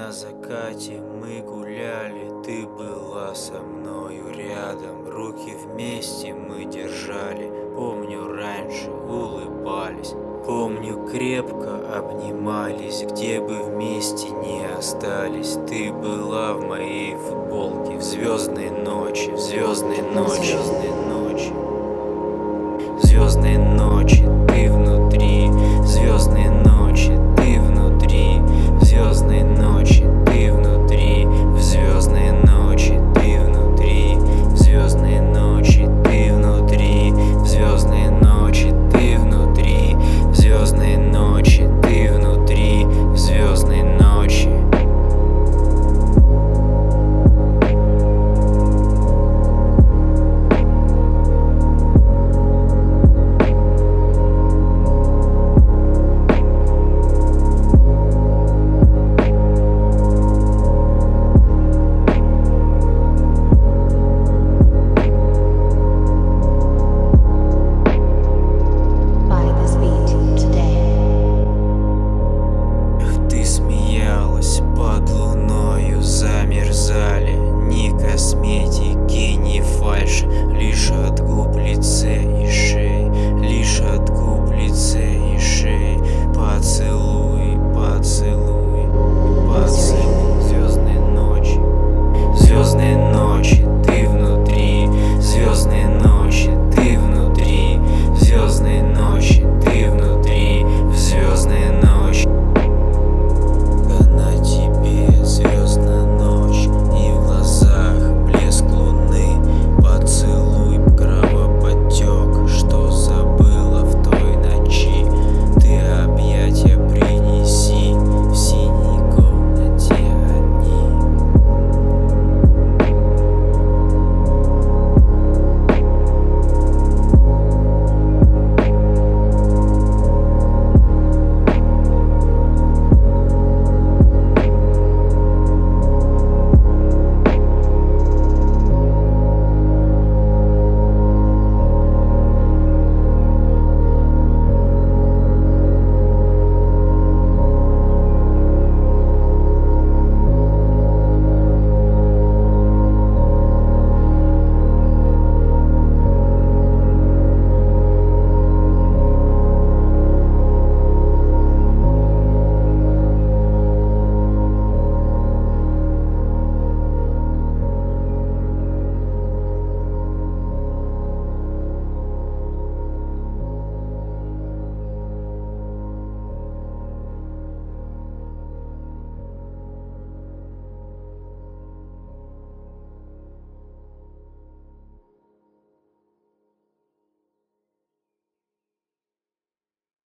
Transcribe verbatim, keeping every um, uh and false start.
на закате мы гуляли, ты была со мною рядом, руки вместе мы держали, помню, раньше улыбались, помню, крепко обнимались, где бы вместе не остались. Ты была в моей футболке в звездные ночи, в звездные ночи, звездные ночи, звездные ночи, ты внутри, звездные ночи.